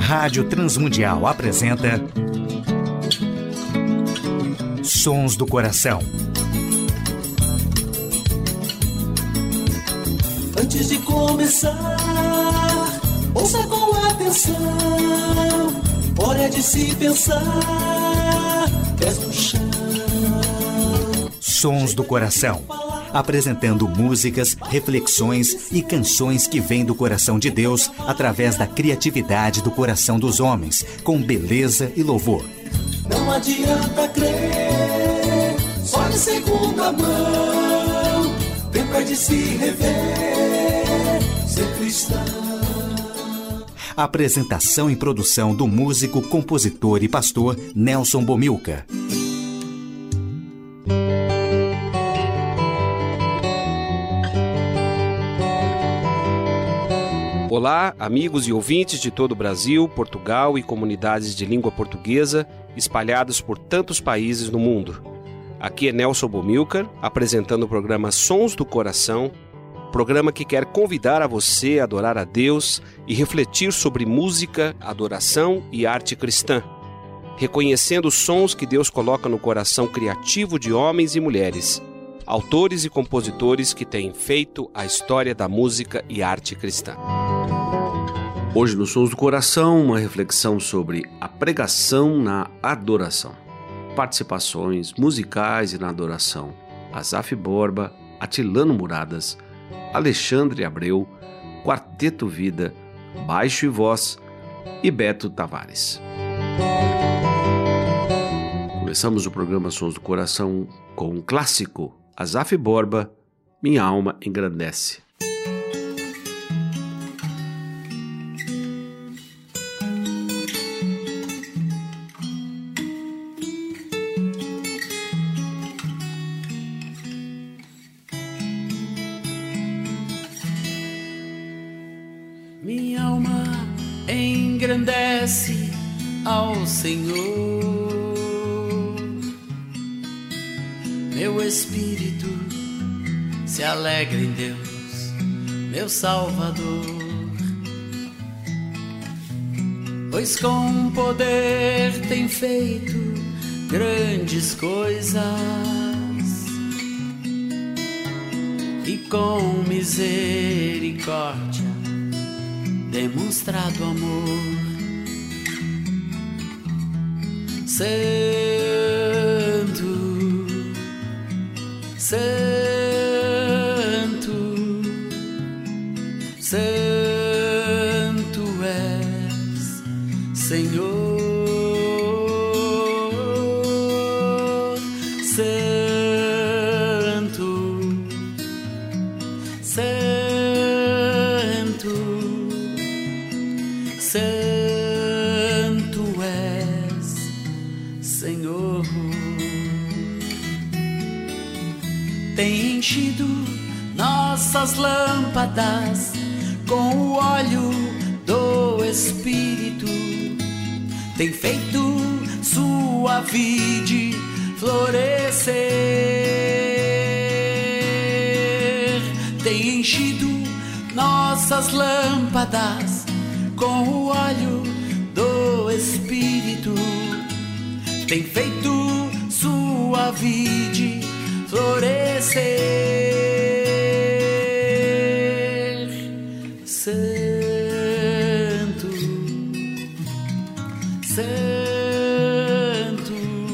Rádio Transmundial apresenta Sons do Coração. Antes de começar, ouça com atenção. Hora de se pensar, pés no chão. Sons do Coração. Apresentando músicas, reflexões e canções que vêm do coração de Deus através da criatividade do coração dos homens, com beleza e louvor. Não adianta crer, só de segunda mão. Tempo é de se rever, ser cristão. Apresentação e produção do músico, compositor e pastor Nelson Bomilcar. Olá, amigos e ouvintes de todo o Brasil, Portugal e comunidades de língua portuguesa espalhados por tantos países no mundo. Aqui é Nelson Bomilcar, apresentando o programa Sons do Coração, programa que quer convidar a você a adorar a Deus e refletir sobre música, adoração e arte cristã, reconhecendo os sons que Deus coloca no coração criativo de homens e mulheres, autores e compositores que têm feito a história da música e arte cristã. Hoje no Sons do Coração, uma reflexão sobre a pregação na adoração. Participações musicais e na adoração. Asaf Borba, Atilano Muradas, Alexandre Abreu, Quarteto Vida, Baixo e Voz e Beto Tavares. Começamos o programa Sons do Coração com um clássico, Asaf Borba, Minha Alma Engrandece. Minha alma engrandece ao Senhor, meu espírito se alegra em Deus, meu Salvador, pois com poder tem feito grandes coisas e com misericórdia demonstrado amor. Santo, Santo, Santo és, Senhor. Santo, Santo, Santo és, Senhor. Tem enchido nossas lâmpadas com o óleo do Espírito, tem feito sua vide florescer, tem enchido nossas lâmpadas com o óleo do Espírito, tem feito sua vide florescer. Santo, Santo,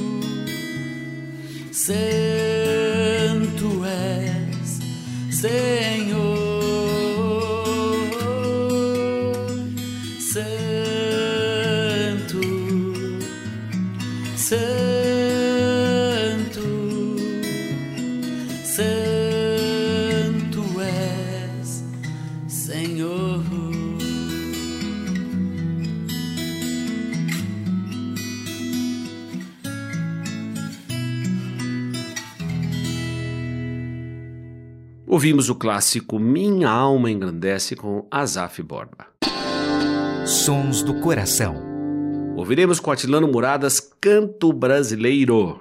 Santo és, Senhor. Santo, Santo, Santo és, Senhor. Ouvimos o clássico Minha Alma Engrandece com Asaf Borba. Sons do Coração. Ouviremos com Atilano Muradas Canto Brasileiro.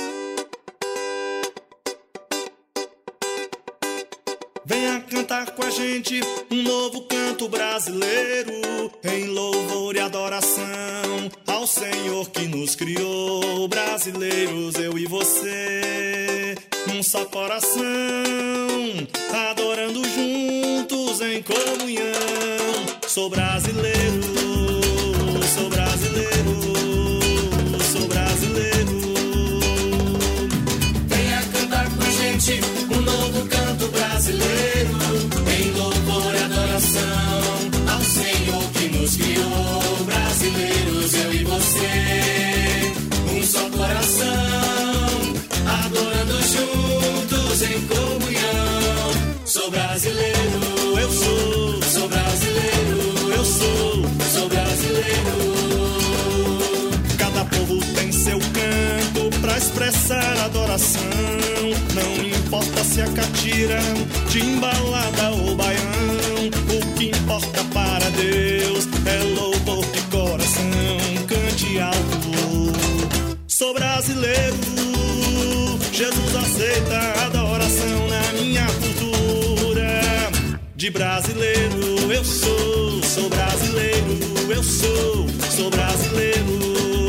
Venha cantar com a gente um novo canto brasileiro, em louvor e adoração que nos criou, brasileiros, eu e você, num só coração, adorando juntos em comunhão. Sou brasileiro, sou brasileiro, sou brasileiro. Venha cantar com a gente um novo canto brasileiro, em louvor e adoração ao Senhor que nos criou, brasileiros, eu e você, um só coração, adorando juntos em comunhão. Sou brasileiro, eu sou brasileiro, eu sou brasileiro. Cada povo tem seu canto pra expressar adoração. Não importa se é catira, timbalada ou baião, o que importa para Deus é louvor de coração. Cante alto, sou brasileiro, Jesus aceita a adoração na minha cultura. De brasileiro eu sou brasileiro, eu sou brasileiro.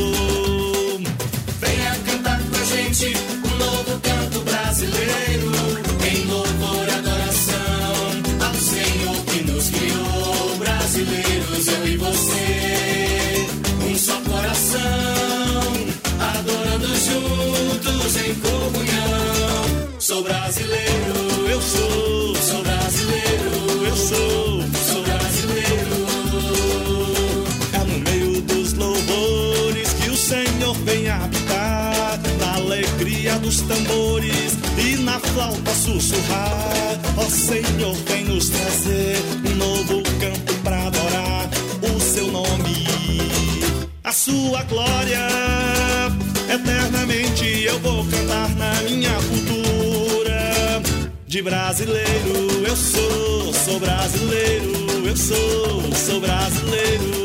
Venha cantar com a gente um novo canto brasileiro, em louvor e adoração ao Senhor que nos criou, brasileiros, eu e você, um só coração, adorando juntos em comunhão. Sou brasileiro, eu sou brasileiro, eu sou brasileiro. É no meio dos louvores que o Senhor vem habitar, na alegria dos tambores e na flauta sussurrar. Ó Senhor, vem nos trazer um novo canto pra adorar o seu nome, a sua glória. Eternamente eu vou cantar na minha cultura. De brasileiro eu sou brasileiro, eu sou brasileiro.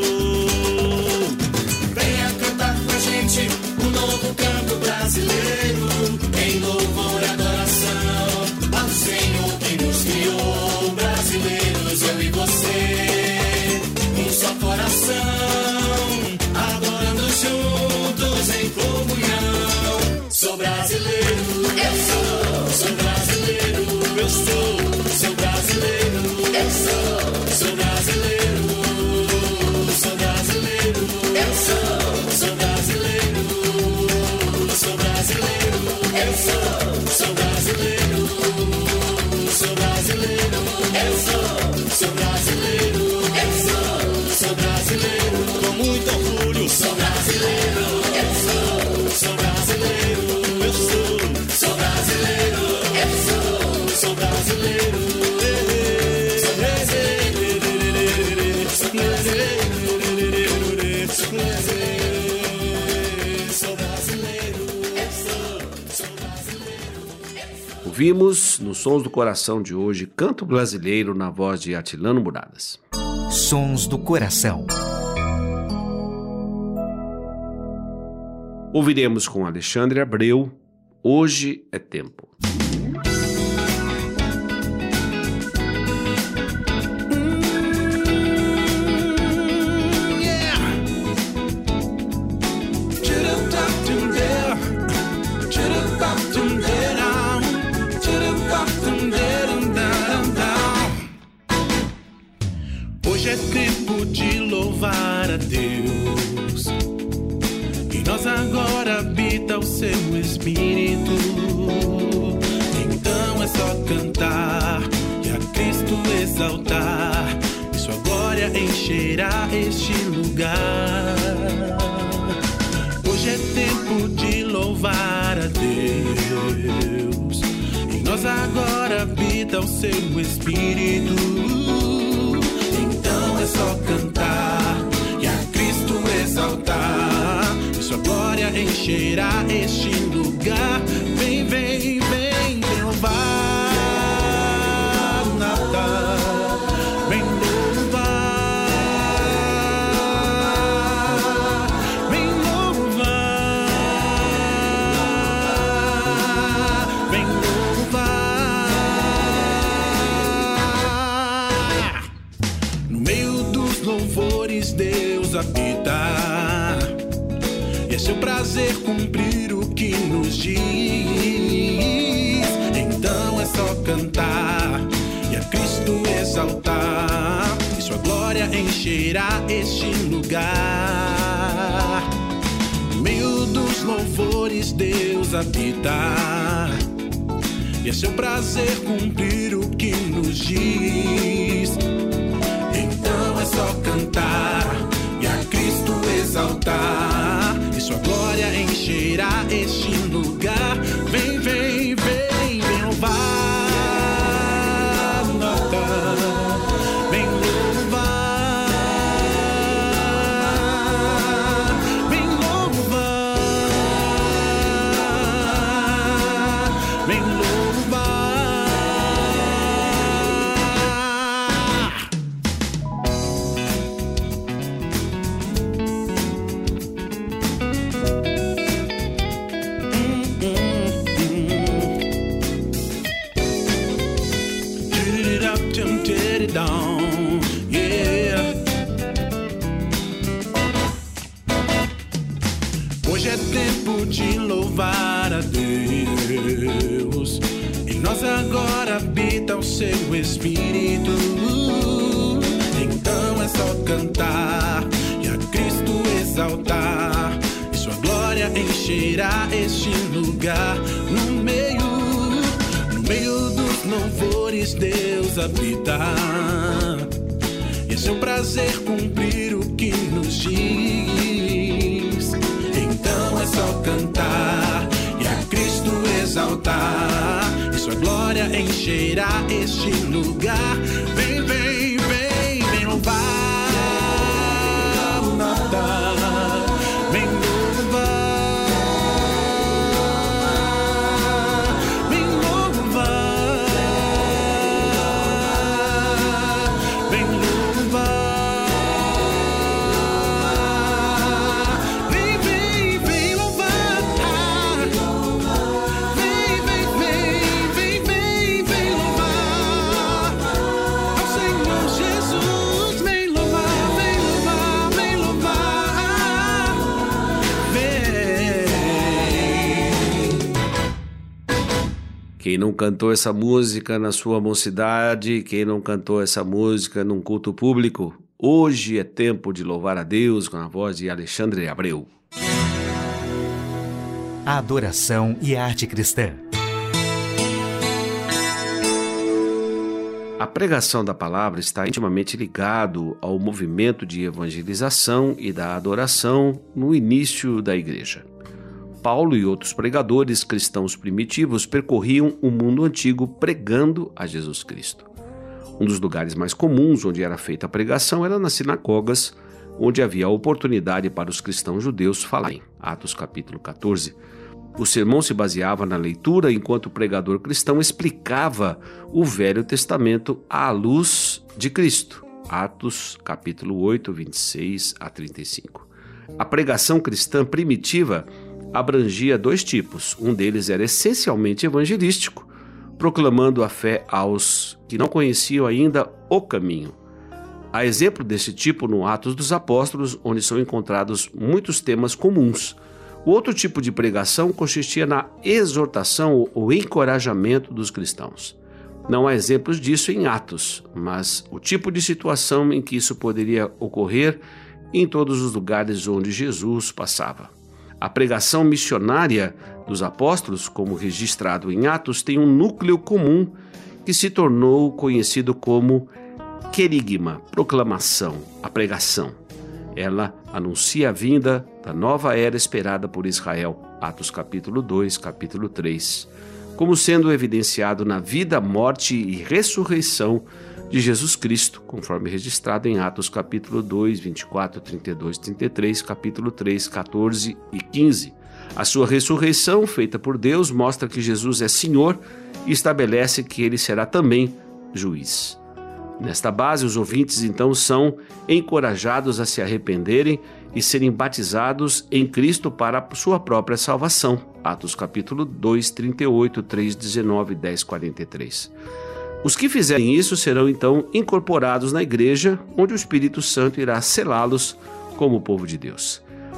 Venha cantar com a gente um novo canto brasileiro, em louvor e adoração ao Senhor que nos criou, brasileiros, eu e você, um só coração, adorando juntos em comunhão. Sou brasileiro, eu sou brasileiro, eu sou brasileiro, eu sou brasileiro, sou brasileiro, eu sou brasileiro, sou brasileiro, eu sou brasileiro, sou brasileiro, eu sou brasileiro, eu sou brasileiro, Com muito orgulho sou brasileiro, eu sou brasileiro, eu sou brasileiro, eu sou brasileiro, sou brasileiro, sou brasileiro, sou brasileiro, sou brasileiro. Ouvimos, nos Sons do Coração de hoje, Canto Brasileiro na voz de Atilano Muradas. Sons do Coração. Ouviremos com Alexandre Abreu, Hoje é Tempo. Hoje é tempo de louvar a Deus, em nós agora habita o seu Espírito. Então é só cantar e a Cristo exaltar, e sua glória encherá este lugar. Hoje é tempo de louvar a Deus, em nós agora habita o seu Espírito. Então é só cantar e a Cristo exaltar, e sua glória encherá este lugar. Vem, vem, vem louvar o Natal, vem louvar, vem louvar, vem louvar. No meio dos louvores Deus habita, e é seu prazer cumprir o que nos diz. Então é só cantar e a Cristo exaltar, e sua glória encherá este lugar. No meio dos louvores Deus habita, e é seu prazer cumprir o que nos diz. Então é só cantar e a Cristo exaltar, e sua glória encherá este lugar. Vem, vem, vem, vem louvar, vem louvar, vem louvar, vem louvar. Down, yeah. Hoje é tempo de louvar a Deus, em nós agora habita o seu Espírito. Então é só cantar e a Cristo exaltar, e sua glória encherá este lugar. No meio dos louvores Deus habita, e é seu prazer cumprir o que nos diz. Então é só cantar e a Cristo exaltar, e sua glória encherá este lugar. Vem, vem, vem, vem louvar, vem louvar. Quem não cantou essa música na sua mocidade, quem não cantou essa música num culto público, hoje é tempo de louvar a Deus, com a voz de Alexandre Abreu. A adoração e a arte cristã. A pregação da palavra está intimamente ligado ao movimento de evangelização e da adoração no início da igreja. Paulo e outros pregadores cristãos primitivos percorriam o mundo antigo pregando a Jesus Cristo. Um dos lugares mais comuns onde era feita a pregação era nas sinagogas, onde havia a oportunidade para os cristãos judeus falarem. Atos capítulo 14. O sermão se baseava na leitura enquanto o pregador cristão explicava o Velho Testamento à luz de Cristo. Atos capítulo 8, 26 a 35. A pregação cristã primitiva abrangia dois tipos. Um deles era essencialmente evangelístico, proclamando a fé aos que não conheciam ainda o caminho. Há exemplo desse tipo no Atos dos Apóstolos, onde são encontrados muitos temas comuns. O outro tipo de pregação consistia na exortação ou encorajamento dos cristãos. Não há exemplos disso em Atos, mas o tipo de situação em que isso poderia ocorrer em todos os lugares onde Jesus passava. A pregação missionária dos apóstolos, como registrado em Atos, tem um núcleo comum que se tornou conhecido como querigma, proclamação, a pregação. Ela anuncia a vinda da nova era esperada por Israel, Atos capítulo 2, capítulo 3, como sendo evidenciado na vida, morte e ressurreição de Jesus Cristo, conforme registrado em Atos capítulo 2, 24, 32, 33, capítulo 3, 14 e 15. A sua ressurreição, feita por Deus, mostra que Jesus é Senhor e estabelece que ele será também juiz. Nesta base, os ouvintes então são encorajados a se arrependerem e serem batizados em Cristo para a sua própria salvação. Atos capítulo 2, 38, 3, 19 e 10, 43. Os que fizerem isso serão então incorporados na igreja, onde o Espírito Santo irá selá-los como povo de Deus.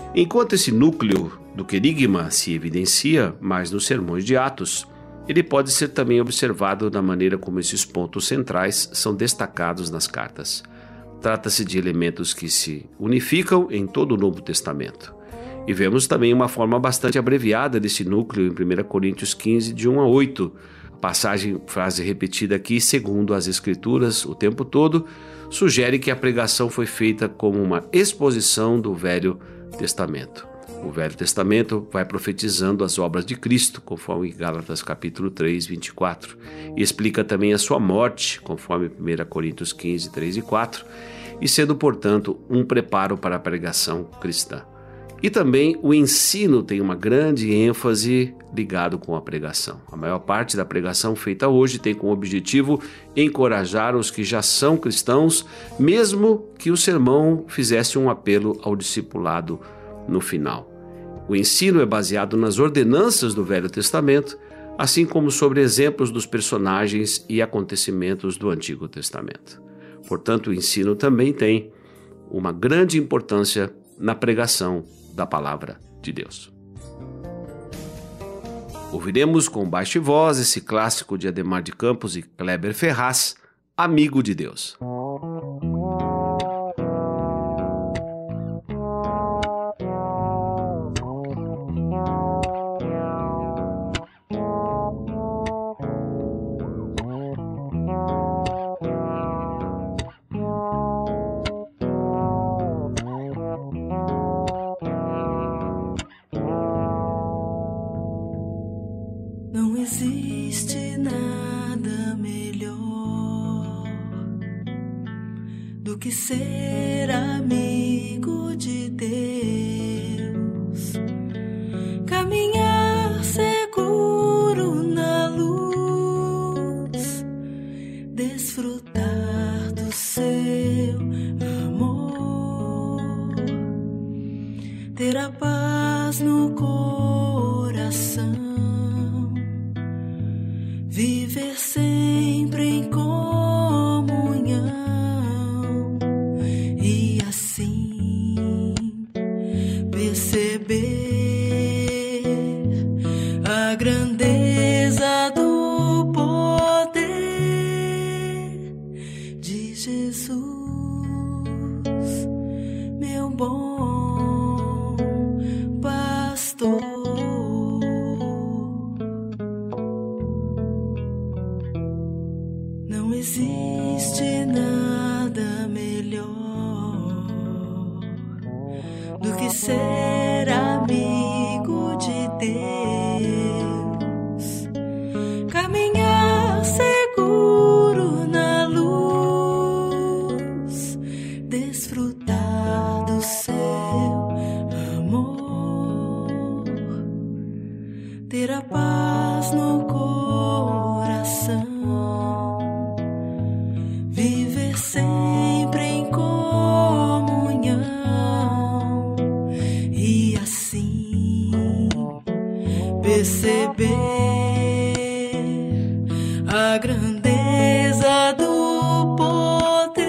Enquanto esse núcleo do querigma se evidencia mais nos sermões de Atos, ele pode ser também observado na maneira como esses pontos centrais são destacados nas cartas. Trata-se de elementos que se unificam em todo o Novo Testamento. E vemos também uma forma bastante abreviada desse núcleo em 1 Coríntios 15, de 1 a 8. Frase repetida aqui, segundo as Escrituras, o tempo todo, sugere que a pregação foi feita como uma exposição do Velho Testamento. O Velho Testamento vai profetizando as obras de Cristo, conforme Gálatas capítulo 3, 24, e explica também a sua morte, conforme 1 Coríntios 15, 3 e 4, e sendo, portanto, um preparo para a pregação cristã. E também o ensino tem uma grande ênfase ligado com a pregação. A maior parte da pregação feita hoje tem como objetivo encorajar os que já são cristãos, mesmo que o sermão fizesse um apelo ao discipulado no final. O ensino é baseado nas ordenanças do Velho Testamento, assim como sobre exemplos dos personagens e acontecimentos do Antigo Testamento. Portanto, o ensino também tem uma grande importância na pregação da palavra de Deus. Ouviremos com baixa voz esse clássico de Adhemar de Campos e Kleber Ferraz, Amigo de Deus. Não existe nada melhor do que ser amigo de Deus, caminhar seguro na luz, desfrutar do seu amor, ter a paz no coração, viver sempre em comunhão e assim perceber a grandeza do poder de Jesus, meu bom pastor. Não existe nada melhor do que ser amigo de Deus, caminhar seguro na luz, desfrutar do seu amor, ter a paz no coração, viver sempre em comunhão e assim perceber a grandeza do poder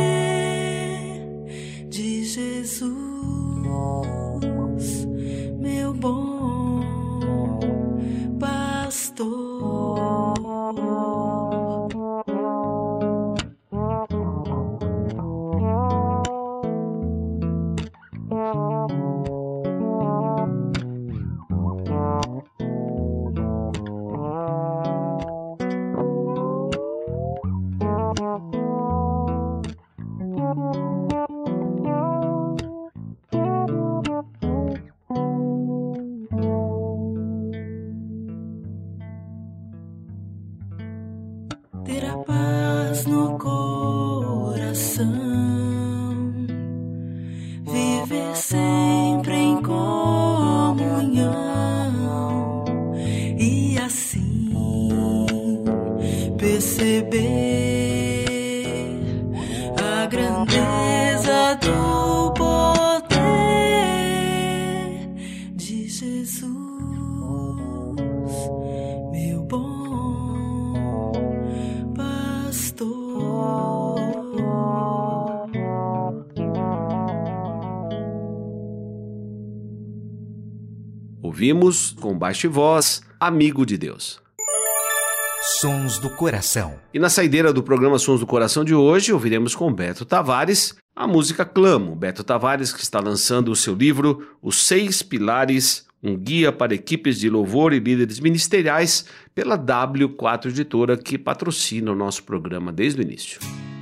de Jesus, meu bom pastor. Ter a paz no coração, viver sempre em comunhão e assim perceber a grandeza do poder de Jesus, meu bom pastor. Ouvimos com baixa voz Amigo de Deus. Sons do Coração. E na saideira do programa Sons do Coração de hoje, ouviremos com Beto Tavares a música Clamo. Beto Tavares, que está lançando o seu livro Os 6 Pilares, um guia para equipes de louvor e líderes ministeriais, pela W4 Editora, que patrocina o nosso programa desde o início.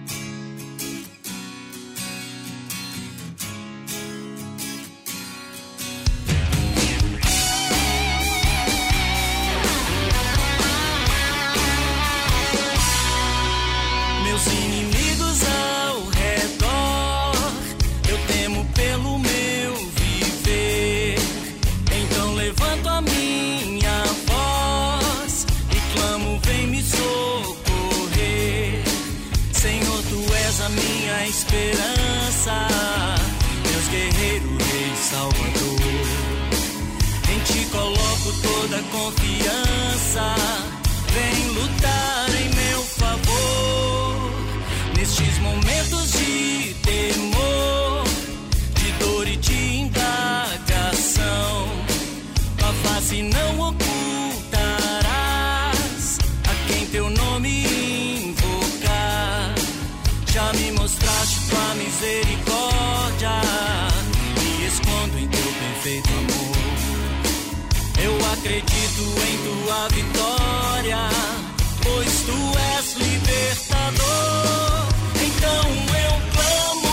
Meus inimigos ao redor, eu temo pelo meu viver. Então levanto a minha voz e clamo, vem me socorrer. Senhor, tu és a minha esperança, Deus guerreiro, Rei Salvador. Em ti coloco toda a confiança, vem lutar em meu favor. Nestes momentos de temor, de dor e de indagação, tua face não ocultarás a quem teu nome invocar. Já me mostraste tua misericórdia, me escondo em teu perfeito amor. Eu acredito em tua vitória, pois tu és libertador. Então eu clamo,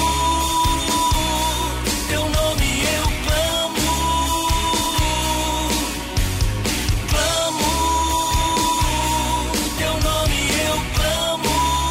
teu nome eu clamo, clamo, teu nome eu clamo.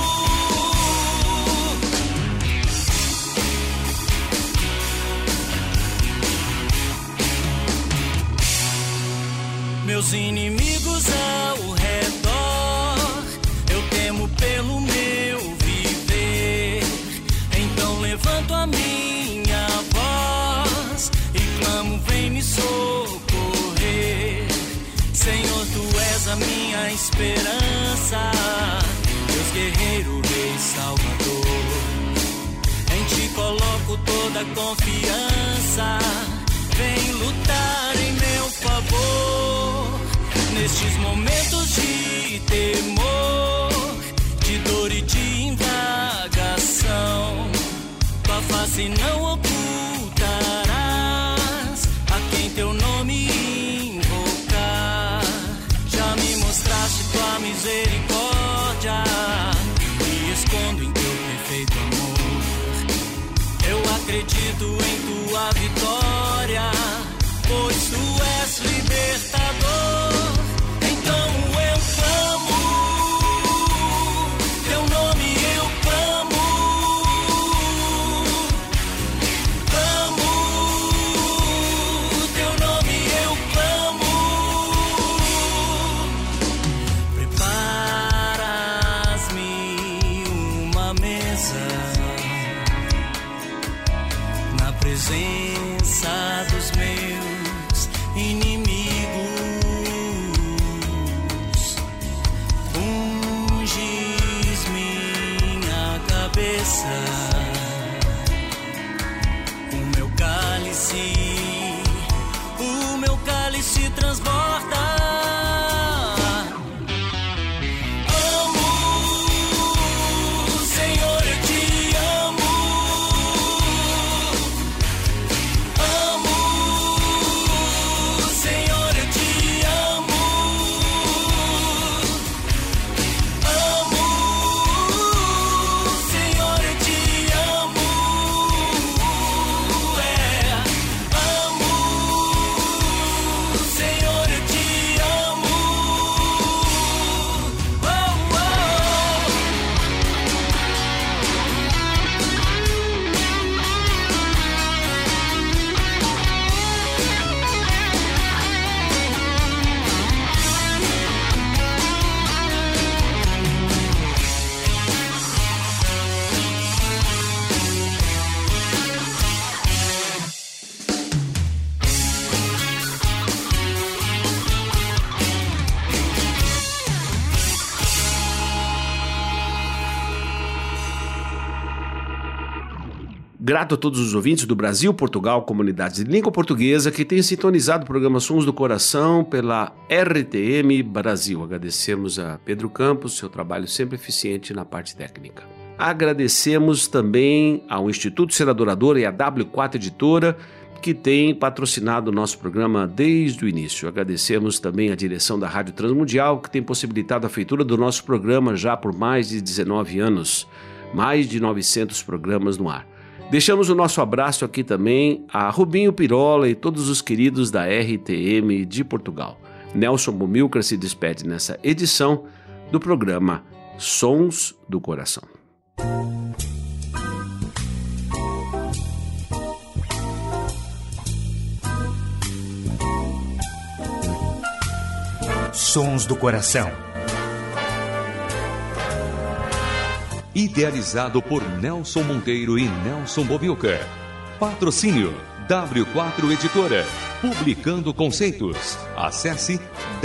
Meus inimigos ao redor, eu temo pelo meu viver. Então levanto a minha voz e clamo, vem me socorrer. Senhor, tu és a minha esperança, Deus guerreiro, Rei Salvador. Em ti coloco toda a confiança, vem lutar em meu favor. Nestes momentos de temor, de dor e de indagação, tua face não ocultarás a quem teu nome invocar. Já me mostraste tua misericórdia, me escondo em teu perfeito amor. Eu acredito em tua vitória, pois tu és libertador. Então eu clamo, teu nome eu clamo, clamo, teu nome eu clamo. Preparas-me uma mesa na presença dos meus inimigos. Unges minha cabeça, o meu cálice transborda. Amo, Senhor, eu te amo. Amo, Senhor, eu te amo. Amo, Senhor, eu te amo. Amo, Senhor, Grato a todos os ouvintes do Brasil, Portugal, comunidades de língua portuguesa que têm sintonizado o programa Sons do Coração pela RTM Brasil. Agradecemos a Pedro Campos, seu trabalho sempre eficiente na parte técnica. Agradecemos também ao Instituto Ser Adorador e à W4 Editora, que tem patrocinado o nosso programa desde o início. Agradecemos também à direção da Rádio Transmundial, que tem possibilitado a feitura do nosso programa já por mais de 19 anos. Mais de 900 programas no ar. Deixamos o nosso abraço aqui também a Rubinho Pirola e todos os queridos da RTM de Portugal. Nelson Bomilcar se despede nessa edição do programa Sons do Coração. Sons do Coração. Idealizado por Nelson Monteiro e Nelson Bomilcar. Patrocínio W4 Editora. Publicando conceitos. Acesse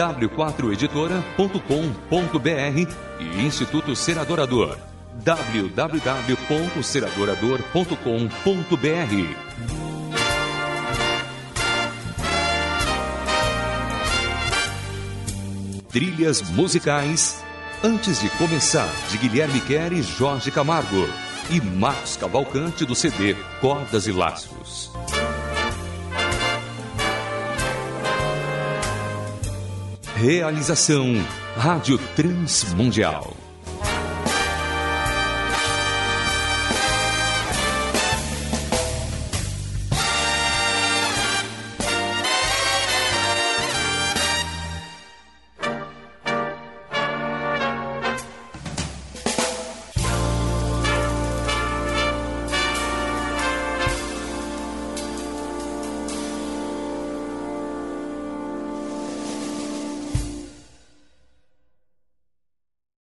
w4editora.com.br e Instituto Ser Adorador. www.seradorador.com.br. Trilhas musicais Antes de Começar, de Guilherme Quer e Jorge Camargo, e Marcos Cavalcante do CD Cordas e Laços. Realização Rádio Transmundial.